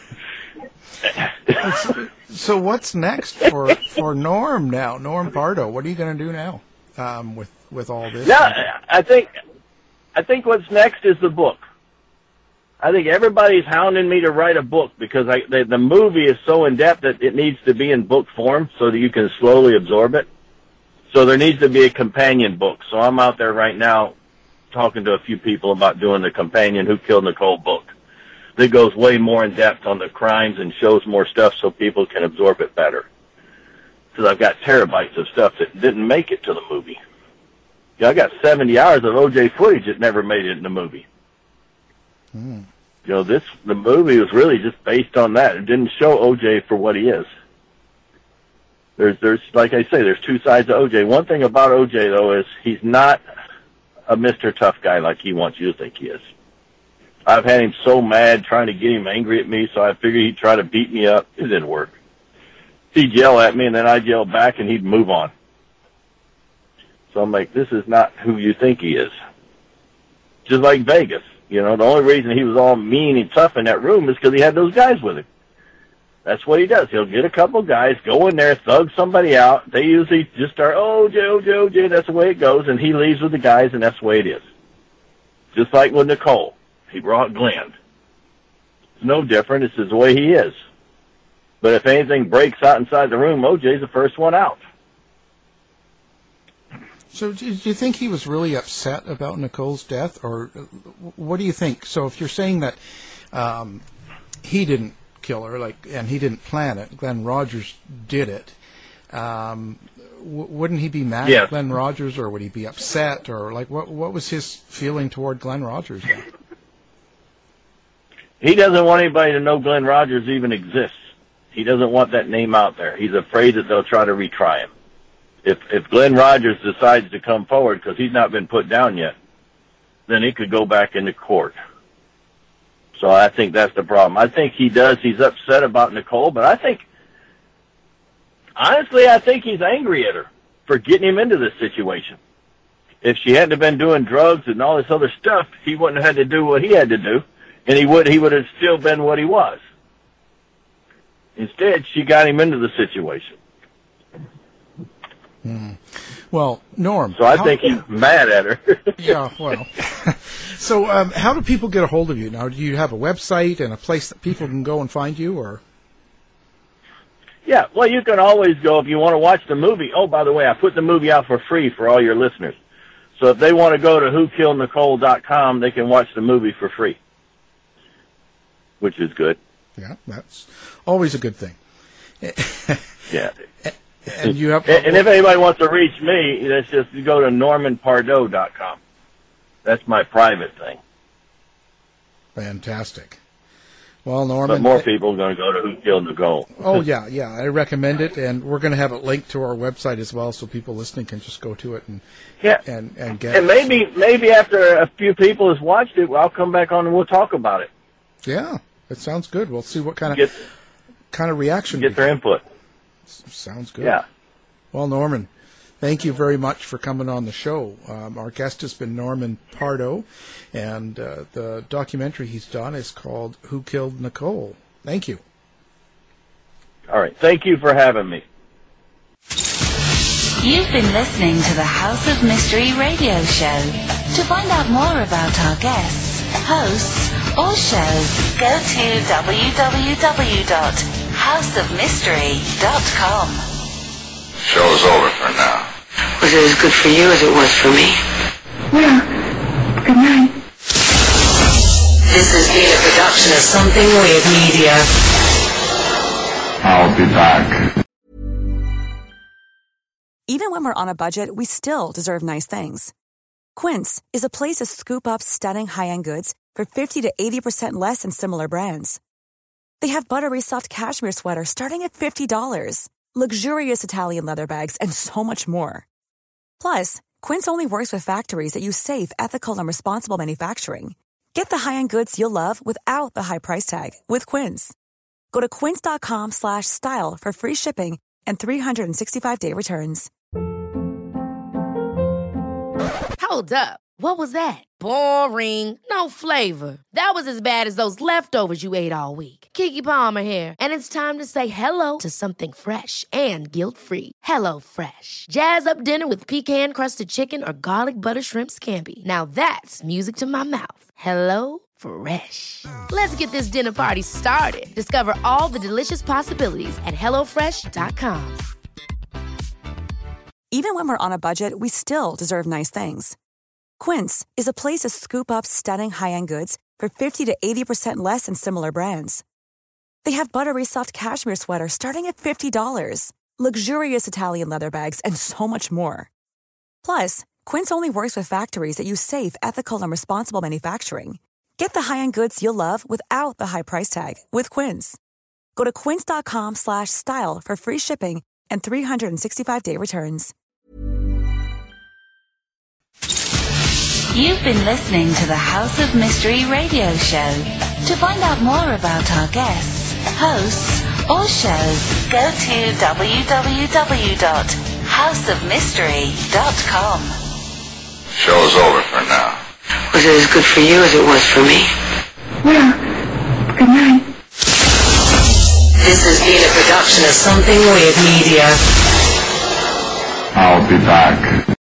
so what's next for Norm now? Norm Pardo, what are you going to do now with all this? Yeah, I think what's next is the book. I think everybody's hounding me to write a book because the movie is so in-depth that it needs to be in book form so that you can slowly absorb it. So there needs to be a companion book. So I'm out there right now talking to a few people about doing the companion Who Killed Nicole book. That goes way more in-depth on the crimes and shows more stuff so people can absorb it better. Because I've got terabytes of stuff that didn't make it to the movie. I got 70 hours of O.J. footage that never made it in the movie. Mm. The movie was really just based on that. It didn't show O.J. for what he is. There's like I say, there's two sides of O.J. One thing about O.J., though, is he's not a Mr. Tough Guy like he wants you to think he is. I've had him so mad trying to get him angry at me, so I figured he'd try to beat me up. It didn't work. He'd yell at me, and then I'd yell back, and he'd move on. So I'm like, this is not who you think he is. Just like Vegas. The only reason he was all mean and tough in that room is because he had those guys with him. That's what he does. He'll get a couple guys, go in there, thug somebody out. They usually just start, OJ, that's the way it goes, and he leaves with the guys, and that's the way it is. Just like with Nicole. He brought Glenn. It's no different. It's just the way he is. But if anything breaks out inside the room, OJ's the first one out. So do you think he was really upset about Nicole's death, or what do you think? So if you're saying that he didn't kill her, and he didn't plan it, Glenn Rogers did it, wouldn't he be mad at Glenn Rogers, or would he be upset, or what was his feeling toward Glenn Rogers then? He doesn't want anybody to know Glenn Rogers even exists. He doesn't want that name out there. He's afraid that they'll try to retry him. If Glenn Rogers decides to come forward, because he's not been put down yet, then he could go back into court. So I think that's the problem. I think he's upset about Nicole, but honestly, I think he's angry at her for getting him into this situation. If she hadn't have been doing drugs and all this other stuff, he wouldn't have had to do what he had to do, and he would have still been what he was. Instead, she got him into the situation. Hmm. Well, Norm. So I think he's mad at her. Yeah, well. So how do people get a hold of you now? Do you have a website and a place that people can go and find you, or? Yeah, well, you can always go if you want to watch the movie. Oh, by the way, I put the movie out for free for all your listeners. So if they want to go to WhoKilledNicole.com, they can watch the movie for free, which is good. Yeah, that's always a good thing. Yeah. And you have, and if anybody wants to reach me, that's just go to NormanPardo.com. That's my private thing. Fantastic. Well, Norman, but more people are going to go to Who Killed Nicole. Oh yeah, I recommend it, and we're going to have it linked to our website as well, so people listening can just go to it and get and maybe after a few people has watched it, I'll come back on and we'll talk about it. Yeah, that sounds good. We'll see what kind of reaction. Get their input. Sounds good. Yeah. Well, Norman, thank you very much for coming on the show. Our guest has been Norman Pardo, and the documentary he's done is called Who Killed Nicole. Thank you. All right. Thank you for having me. You've been listening to the House of Mystery radio show. To find out more about our guests, hosts, or shows, go to www.houseofmystery.com. Show's over for now. Was it as good for you as it was for me? Well, good night. This has been a production of Something Weird Media. I'll be back. Even when we're on a budget, we still deserve nice things. Quince is a place to scoop up stunning high-end goods for 50 to 80% less than similar brands. They have buttery soft cashmere sweaters starting at $50, luxurious Italian leather bags, and so much more. Plus, Quince only works with factories that use safe, ethical, and responsible manufacturing. Get the high-end goods you'll love without the high price tag with Quince. Go to quince.com/style for free shipping and 365-day returns. Hold up. What was that? Boring. No flavor. That was as bad as those leftovers you ate all week. Keke Palmer here, and it's time to say hello to something fresh and guilt-free. Hello Fresh. Jazz up dinner with pecan-crusted chicken or garlic butter shrimp scampi. Now that's music to my mouth. Hello Fresh. Let's get this dinner party started. Discover all the delicious possibilities at HelloFresh.com. Even when we're on a budget, we still deserve nice things. Quince is a place to scoop up stunning high-end goods for 50 to 80% less than similar brands. They have buttery soft cashmere sweaters starting at $50, luxurious Italian leather bags, and so much more. Plus, Quince only works with factories that use safe, ethical, and responsible manufacturing. Get the high-end goods you'll love without the high price tag with Quince. Go to quince.com/style for free shipping and 365-day returns. You've been listening to the House of Mystery radio show. To find out more about our guests, hosts, or shows, go to www.houseofmystery.com. Show's over for now. Was it as good for you as it was for me? Well, good night. This has been a production of Something Weird Media. I'll be back.